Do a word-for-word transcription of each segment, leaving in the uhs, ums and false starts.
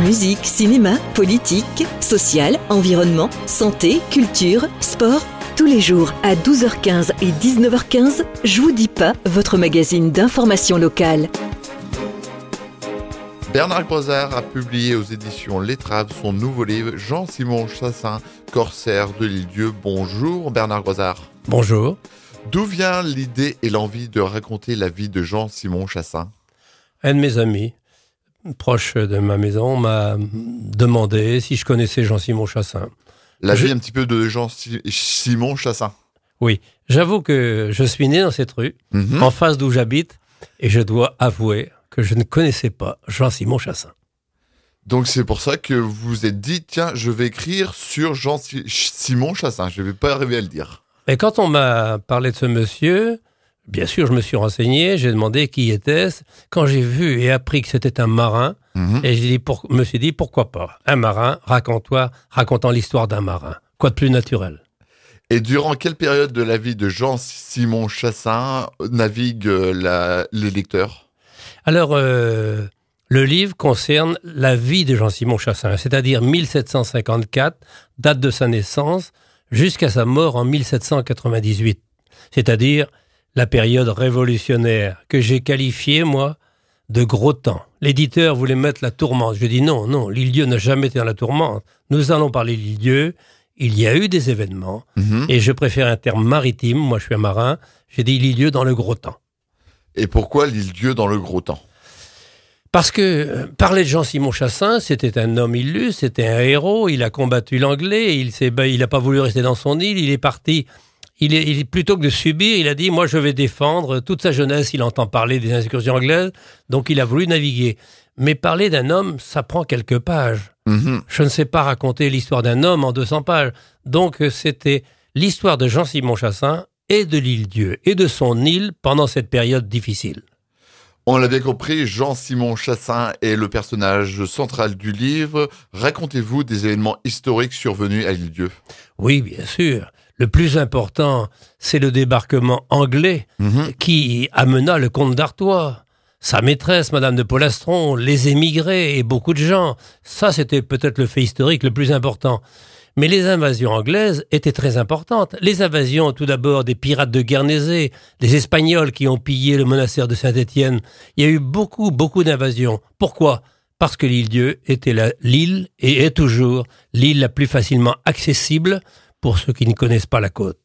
Musique, cinéma, politique, social, environnement, santé, culture, sport. Tous les jours à douze heures quinze et dix-neuf heures quinze, Je vous dis pas, votre magazine d'information locale. Bernard Grosart a publié aux éditions L'Étrave son nouveau livre Jean-Simon Chassaing, corsaire de l'Île-Dieu. Bonjour Bernard Grosart. Bonjour. D'où vient l'idée et l'envie de raconter la vie de Jean-Simon Chassaing ? Un de mes amis, proche de ma maison, m'a demandé si je connaissais Jean-Simon Chassaing. La je... vie un petit peu de Jean-Simon Chassaing. Oui, j'avoue que je suis né dans cette rue, mm-hmm. en face d'où j'habite, et je dois avouer que je ne connaissais pas Jean-Simon Chassaing. Donc c'est pour ça que vous vous êtes dit, tiens, je vais écrire sur Jean-Simon Chassaing, je ne vais pas arriver à le dire. Et quand on m'a parlé de ce monsieur, bien sûr, je me suis renseigné, j'ai demandé qui était-ce. Quand j'ai vu et appris que c'était un marin, mmh. et je dit, pour, me suis dit, pourquoi pas ? Un marin, raconte-toi, racontant l'histoire d'un marin. Quoi de plus naturel ? Et durant quelle période de la vie de Jean-Simon Chassaing naviguent la, les lecteurs ? Alors, euh, le livre concerne la vie de Jean-Simon Chassaing, c'est-à-dire mille sept cent cinquante-quatre, date de sa naissance, jusqu'à sa mort en mille sept cent quatre-vingt-dix-huit. C'est-à-dire la période révolutionnaire que j'ai qualifiée, moi, de gros temps. L'éditeur voulait mettre la tourmente. Je dis non, non, l'Île-Dieu n'a jamais été dans la tourmente. Nous allons parler de l'Île-Dieu. Il y a eu des événements, mmh. et je préfère un terme maritime. Moi, je suis un marin. J'ai dit l'Île-Dieu dans le gros temps. Et pourquoi l'Île-Dieu dans le gros temps ? Parce que euh, parler de Jean-Simon Chassaing, c'était un homme illustre, c'était un héros. Il a combattu l'anglais. Il s'est, ben, il n'a pas voulu rester dans son île. Il est parti. Il est, il, plutôt que de subir, il a dit, moi je vais défendre. Toute sa jeunesse, il entend parler des incursions anglaises, donc il a voulu naviguer. Mais parler d'un homme, ça prend quelques pages. Mmh. Je ne sais pas raconter l'histoire d'un homme en deux cents pages. Donc c'était l'histoire de Jean-Simon Chassaing et de l'Île-Dieu, et de son île pendant cette période difficile. On l'a bien compris, Jean-Simon Chassaing est le personnage central du livre. Racontez-vous des événements historiques survenus à l'Île-Dieu. Oui, bien sûr. Le plus important, c'est le débarquement anglais mmh. qui amena le comte d'Artois, sa maîtresse, Madame de Polastron, les émigrés et beaucoup de gens. Ça, c'était peut-être le fait historique le plus important. Mais les invasions anglaises étaient très importantes. Les invasions, tout d'abord, des pirates de Guernesey, les Espagnols qui ont pillé le monastère de Saint-Étienne. Il y a eu beaucoup, beaucoup d'invasions. Pourquoi ? Parce que l'Île-Dieu était la, l'île, et est toujours, l'île la plus facilement accessible pour ceux qui ne connaissent pas la côte.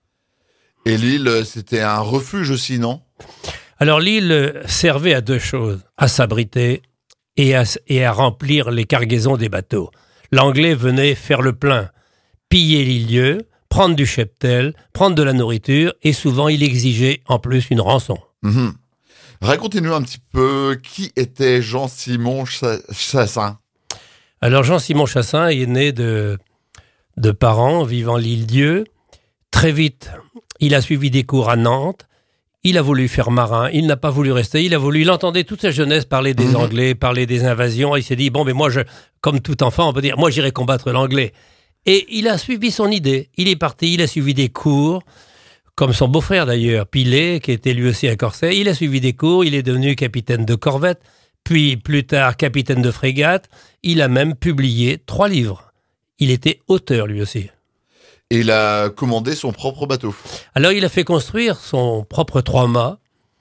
Et l'île, c'était un refuge aussi, non ? Alors l'île servait à deux choses, à s'abriter et à, et à remplir les cargaisons des bateaux. L'anglais venait faire le plein, piller l'Île-Dieu, prendre du cheptel, prendre de la nourriture, et souvent il exigeait en plus une rançon. Mmh. Racontez-nous un petit peu qui était Jean-Simon Chassaing. Alors Jean-Simon Chassaing est né de, de parents vivant l'Île-Dieu. Très vite, il a suivi des cours à Nantes. Il a voulu faire marin, il n'a pas voulu rester, il a voulu, il entendait toute sa jeunesse parler des mmh. Anglais, parler des invasions, et il s'est dit, bon, mais moi, je, comme tout enfant, on peut dire, moi, j'irai combattre l'anglais. Et il a suivi son idée, il est parti, il a suivi des cours, comme son beau-frère d'ailleurs, Pilet, qui était lui aussi un corsaire, il a suivi des cours, il est devenu capitaine de corvette, puis plus tard capitaine de frégate, il a même publié trois livres. Il était auteur lui aussi. Et il a commandé son propre bateau. Alors, il a fait construire son propre trois-mâts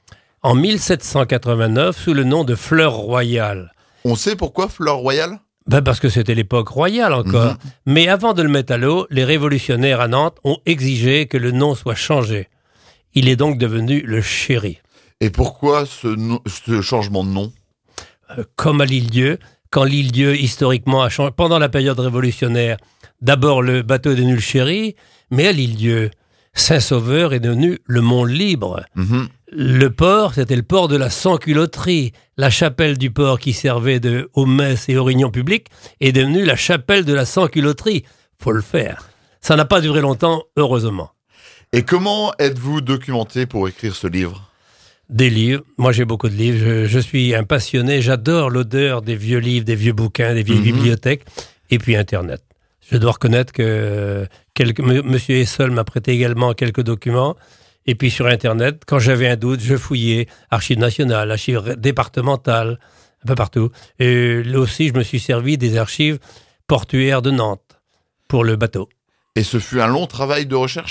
en mille sept cent quatre-vingt-neuf sous le nom de Fleur Royale. On sait pourquoi Fleur Royale ? Ben parce que c'était l'époque royale encore. Mmh. Mais avant de le mettre à l'eau, les révolutionnaires à Nantes ont exigé que le nom soit changé. Il est donc devenu le Chéri. Et pourquoi ce, no- ce changement de nom ? euh, Comme à l'Île-Dieu, quand l'Île-Dieu historiquement a changé, pendant la période révolutionnaire, d'abord, le bateau est devenu le Chéri, mais à l'Île-Dieu, Saint-Sauveur est devenu le Mont Libre. Mmh. Le port, c'était le port de la sans-culotterie. La chapelle du port qui servait de, aux messes et aux réunions publiques est devenue la chapelle de la sans-culotterie. Faut le faire. Ça n'a pas duré longtemps, heureusement. Et comment êtes-vous documenté pour écrire ce livre ? Des livres. Moi, j'ai beaucoup de livres. Je, je suis un passionné. J'adore l'odeur des vieux livres, des vieux bouquins, des vieilles mmh. bibliothèques. Et puis Internet. Je dois reconnaître que quelques, M. Essel m'a prêté également quelques documents. Et puis sur Internet, quand j'avais un doute, je fouillais Archives nationales, Archives départementales, un peu partout. Et là aussi, je me suis servi des archives portuaires de Nantes pour le bateau. Et ce fut un long travail de recherche ?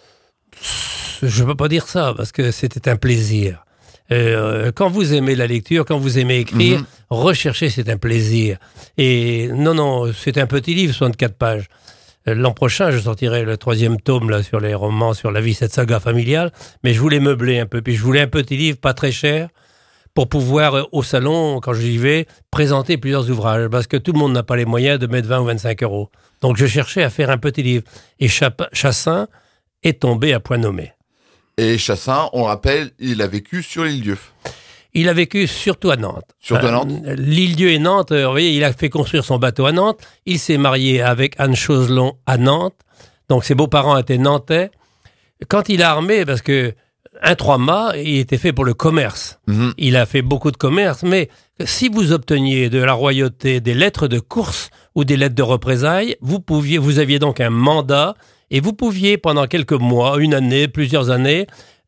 Je ne peux pas dire ça, parce que c'était un plaisir. Euh, quand vous aimez la lecture, quand vous aimez écrire, mmh. rechercher, c'est un plaisir. Et non, non, c'est un petit livre, soixante-quatre pages. L'an prochain, je sortirai le troisième tome là, sur les romans, sur la vie, cette saga familiale. Mais je voulais meubler un peu. Puis je voulais un petit livre, pas très cher, pour pouvoir, euh, au salon, quand j'y vais, présenter plusieurs ouvrages. Parce que tout le monde n'a pas les moyens de mettre vingt ou vingt-cinq euros. Donc je cherchais à faire un petit livre. Et Chassin est tombé à point nommé. Et Chassin, on rappelle, il a vécu sur l'Île-Dieu. Il a vécu surtout à Nantes. Surtout à Nantes. Euh, L'Île-Dieu et Nantes, euh, vous voyez, il a fait construire son bateau à Nantes. Il s'est marié avec Anne Choselon à Nantes. Donc ses beaux-parents étaient nantais. Quand il a armé, parce que un trois-mâts, il était fait pour le commerce. Mmh. Il a fait beaucoup de commerce, mais si vous obteniez de la royauté des lettres de course ou des lettres de représailles, vous pouviez, vous aviez donc un mandat et vous pouviez, pendant quelques mois, une année, plusieurs années,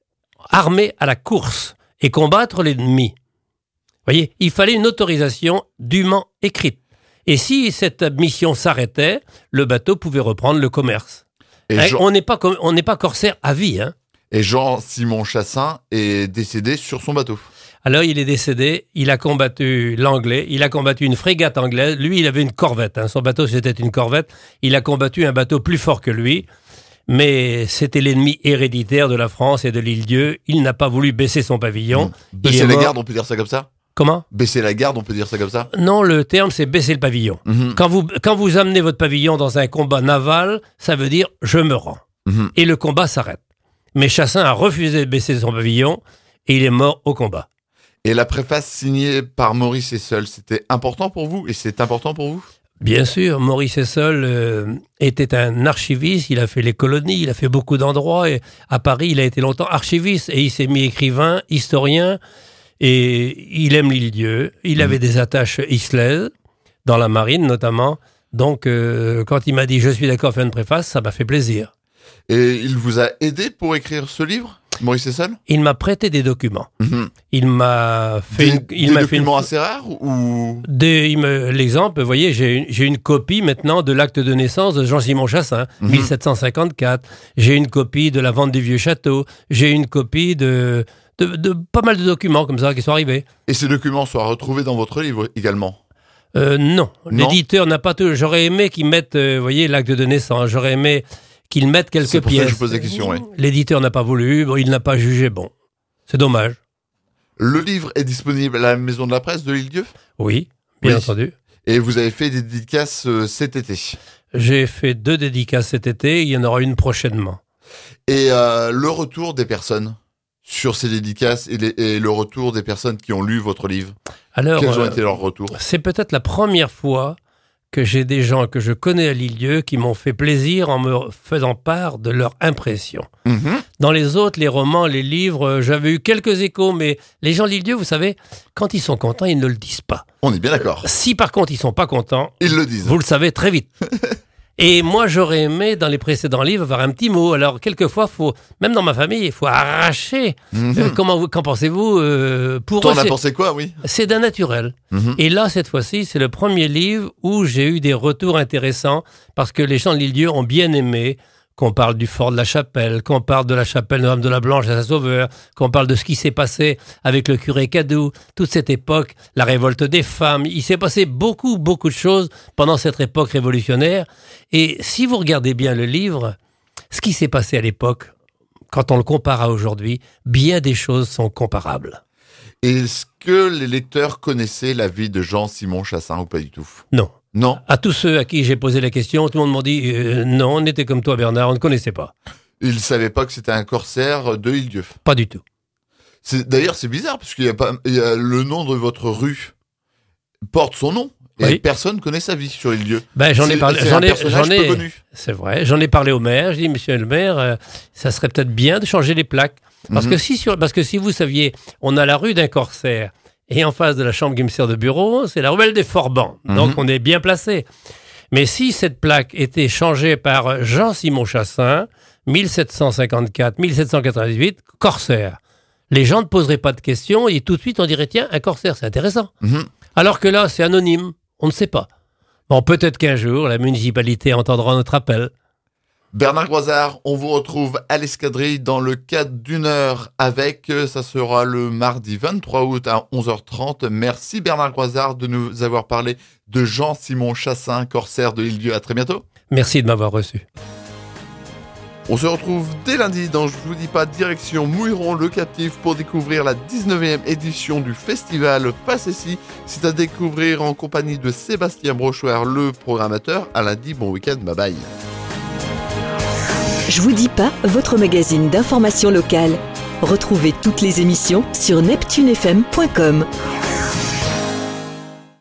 armer à la course et combattre l'ennemi. Vous voyez, il fallait une autorisation dûment écrite. Et si cette mission s'arrêtait, le bateau pouvait reprendre le commerce. Et hein, Jean... On n'est pas, on n'est pas corsaire à vie. Hein. Et Jean-Simon Chassin est décédé sur son bateau. Alors, il est décédé, il a combattu l'anglais, il a combattu une frégate anglaise. Lui, il avait une corvette. Hein. Son bateau, c'était une corvette. Il a combattu un bateau plus fort que lui. Mais c'était l'ennemi héréditaire de la France et de l'Île-Dieu. Il n'a pas voulu baisser son pavillon. Mmh. Baisser la garde, on peut dire ça comme ça ? Comment ? Baisser la garde, on peut dire ça comme ça ? Non, le terme, c'est baisser le pavillon. Mmh. Quand vous, quand vous amenez votre pavillon dans un combat naval, ça veut dire « je me rends mmh. ». Et le combat s'arrête. Mais Chassin a refusé de baisser son pavillon et il est mort au combat. Et la préface signée par Maurice Essel, c'était important pour vous et c'est important pour vous ? Bien sûr, Maurice Essel euh, était un archiviste, il a fait les colonies, il a fait beaucoup d'endroits. Et à Paris, il a été longtemps archiviste et il s'est mis écrivain, historien. Et il aime l'Île-Dieu. Il mmh. avait des attaches islaises, dans la marine notamment. Donc, euh, quand il m'a dit « je suis d'accord à faire une préface », ça m'a fait plaisir. Et il vous a aidé pour écrire ce livre, Maurice Essel ? Il m'a prêté des documents. Mmh. Il m'a fait des, une, il des m'a documents fait une, assez rares ou des, il me, l'exemple, vous voyez, j'ai une, j'ai une copie maintenant de l'acte de naissance de Jean-Simon Chassin, mmh. mille sept cent cinquante-quatre. J'ai une copie de la vente du vieux château. J'ai une copie de, de, de pas mal de documents comme ça qui sont arrivés. Et ces documents sont retrouvés dans votre livre également ? euh, non. non, l'éditeur n'a pas tout. J'aurais aimé qu'il mette, euh, vous voyez, l'acte de naissance. J'aurais aimé qu'ils mettent quelques pièces. C'est pour ça que je pose la question, oui. L'éditeur n'a pas voulu, bon, il n'a pas jugé bon. C'est dommage. Le livre est disponible à la Maison de la Presse de l'Île-Dieu ? Oui, bien oui. entendu. Et vous avez fait des dédicaces euh, cet été ? J'ai fait deux dédicaces cet été, il y en aura une prochainement. Et euh, le retour des personnes sur ces dédicaces et, les, et le retour des personnes qui ont lu votre livre, Alors, quels ont euh, été leurs retours ? C'est peut-être la première fois que j'ai des gens que je connais à l'Île-Dieu qui m'ont fait plaisir en me faisant part de leur impression. Mmh. Dans les autres, les romans, les livres, j'avais eu quelques échos, mais les gens de l'Île-Dieu, vous savez, quand ils sont contents, ils ne le disent pas. On est bien d'accord. Si par contre ils sont pas contents, ils le disent. Vous le savez très vite. Et moi, j'aurais aimé, dans les précédents livres, avoir un petit mot. Alors, quelquefois, faut, même dans ma famille, il faut arracher. Mmh. Euh, comment vous, qu'en pensez-vous euh, pour T'en as pensé quoi, oui ? C'est d'un naturel. Mmh. Et là, cette fois-ci, c'est le premier livre où j'ai eu des retours intéressants parce que les gens de l'Île-Dieu ont bien aimé qu'on parle du fort de la Chapelle, qu'on parle de la chapelle Notre-Dame de la Blanche à Saint-Sauveur, qu'on parle de ce qui s'est passé avec le curé Cadou, toute cette époque, la révolte des femmes. Il s'est passé beaucoup, beaucoup de choses pendant cette époque révolutionnaire. Et si vous regardez bien le livre, ce qui s'est passé à l'époque, quand on le compare à aujourd'hui, bien des choses sont comparables. Est-ce que les lecteurs connaissaient la vie de Jean-Simon Chassin ou pas du tout ? Non. Non. À tous ceux à qui j'ai posé la question, tout le monde m'a dit euh, non, on était comme toi Bernard, on ne connaissait pas. Ils ne savaient pas que c'était un corsaire de l'Île-Dieu. Pas du tout. C'est, d'ailleurs, c'est bizarre parce qu'il y a pas, il y a le nom de votre rue porte son nom et oui. Personne connaît sa vie sur l'Île-Dieu. Ben j'en ai parlé, c'est j'en un ai, personnage j'en ai, peu connu. C'est vrai, j'en ai parlé au maire. Je dis Monsieur le maire, euh, ça serait peut-être bien de changer les plaques parce mm-hmm. que si sur, parce que si vous saviez, on a la rue d'un corsaire. Et en face de la chambre qui me sert de bureau, c'est la ruelle des Forbans. Mm-hmm. Donc, on est bien placé. Mais si cette plaque était changée par Jean-Simon Chassin, mille sept cent cinquante-quatre à mille sept cent quatre-vingt-dix-huit, corsaire, les gens ne poseraient pas de questions et tout de suite on dirait tiens, un corsaire, c'est intéressant. Mmh. Alors que là, c'est anonyme, on ne sait pas. Bon, peut-être qu'un jour, la municipalité entendra notre appel. Bernard Groisard, on vous retrouve à l'escadrille dans le cadre d'une heure avec, ça sera le mardi vingt-trois août à onze heures trente. Merci Bernard Groisard de nous avoir parlé de Jean-Simon Chassaing, corsaire de l'Île-Dieu. À très bientôt. Merci de m'avoir reçu. On se retrouve dès lundi dans Je vous dis pas, direction Mouilleron-le-Captif pour découvrir la dix-neuvième édition du festival Facessi. C'est à découvrir en compagnie de Sébastien Brochoir, le programmateur. À lundi, bon week-end, bye bye. Je vous dis pas, votre magazine d'information locale. Retrouvez toutes les émissions sur neptune f m point com.